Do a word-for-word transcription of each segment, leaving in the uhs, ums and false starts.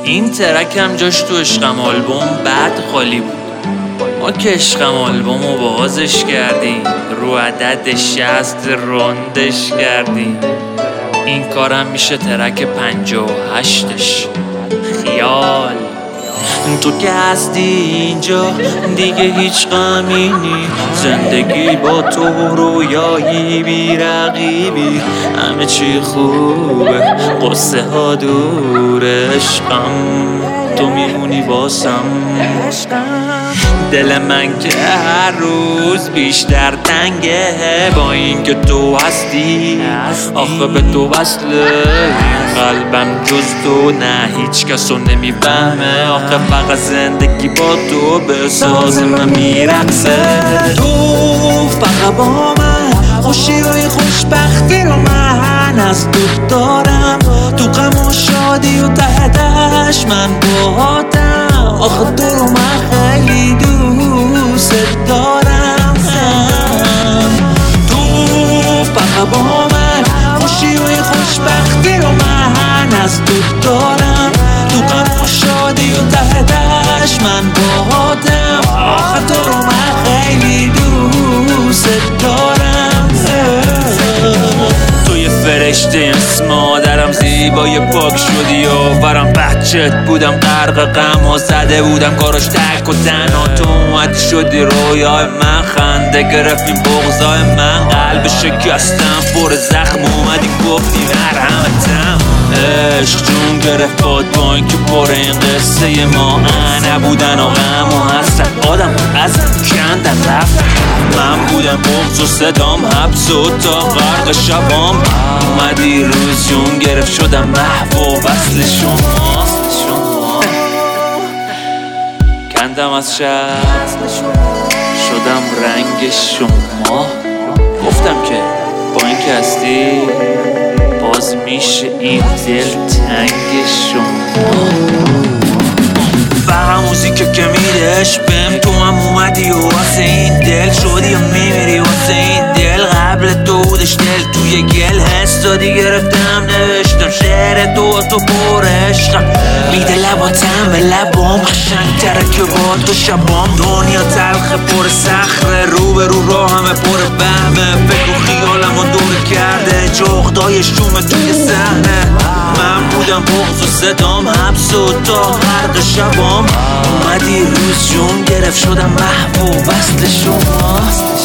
این ترک هم جاش تو عشقم آلبوم بعد خالی بود. ما که عشقم آلبوم رو بازش کردیم، رو عدد شصت رندش کردیم. این کارم میشه ترک پنجاه و هشتش. خیال تو که هستی اینجا دیگه هیچ غمی نی، زندگی با تو رویایی بی رقیبی، همه چی خوبه قصه ها دوره، عشقم تو میمونی واسم. دل من که هر روز بیشتر تنگه با این که تو هستی، آخه به تو وصله این قلبم جز تو نه هیچ کسو نمیفهمه، آخه فقط زندگی با تو به ساز من میرقصه. تو فقط با من خوشی روی خوشبختی رو من از تو دارم، تو غم و شادی و تهدش من باهاتم، آخه تو رو من خیلی دوست دارم. تو فقط با من خوشی روی خوشبختی رو من از تو دارم، تو غم و شادی و تهدش من باهاتم، آخه تو رو من خیلی دوست دارم. تو یه فرشته اسم مادرم زیبای پاک شدی آورم، بچت بودم غرق غم ها زده بودم کاراش تک و تنها، تو اومدی شدی رویای من، خنده گرفتیم بغضای من، قلب شکستم پر زخم اومدی گفتی مرحمتم. عشق جون گرفت باد با این که پر این قصه ما نبودن و غم و حسرت آدم از کندن رفت، من بودم بغض و صدام حبس و تا غرق شبام، اومدی روز جون گرفت شدم محو و وصل شما، کندم از شب شدم رنگ شما، گفتم که با این که هستی باز میشه این دل تنگ شما. فقط موزیک که میدهش بهم، تو هم اومدی و واسه این دل شدی و میمیری واسه این دل، قبل تو بودش دل توی گل حس دادی گرفتم نوشتم شعر تو تو پر عشقم، میده لباتم به لبام قشنگ تره که با تو شبام، دنیا تلخ پر صخره رو به رو راه همه پر وهمه، فکر و خیالم رو دور کرده جغدای شومه توی صحنه، من بودم بغض و صدام حبس و تا غرق شبام، اومدی روز جون گرفت شدم محو و وصل شما.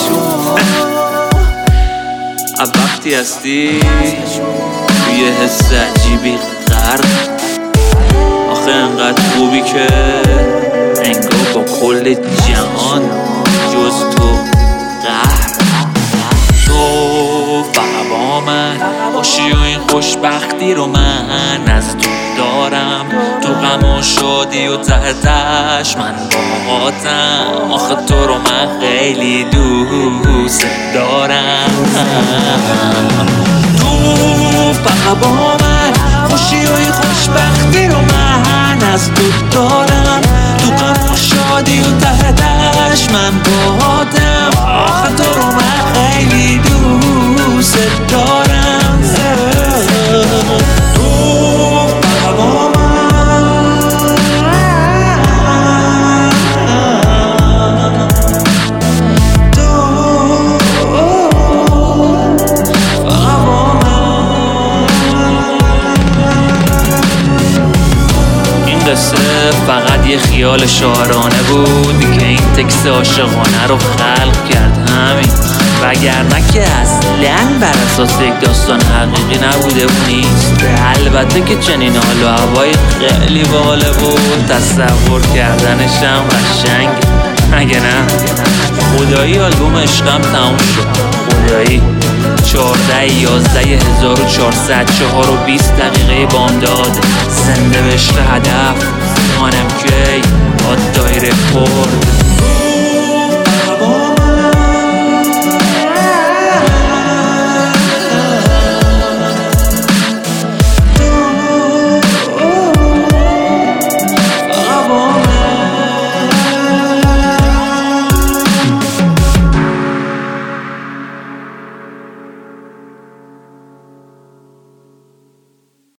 اب وقتی هستی توی حس عجیبی غرق، آخه انقدر خوبی که انگار با کل جهان جز تو قهر. تو فقط با من باشی و این خوشبختی رو من از تو دارم، تو غم و شادی و تهدش من باهاتم، آخه تو رو من خیلی دوست دارم. تو فقط با من خوشی و این خوشبختی رو من از تو دارم، تو غم و شادی و تهدش من باهاتم، آخه تو رو من خیلی دوست دارم. فقط یه خیال شاعرانه بود که این تکست عاشقانه رو خلق کرد همین، وگرنه که اصلا بر اساس یک داستان حقیقی نبوده و نیست. البته که چنین حال و هوای خیلی باله بود، تصور کردنش هم قشنگ مگه نه؟ خدایی آلبوم عشقم تموم شد، خدایی چهارده یازده هزار و چهارصد چهار و بیست دقیقه بامداد، زنده به عشق هدف خانم کی آد دایره خورد.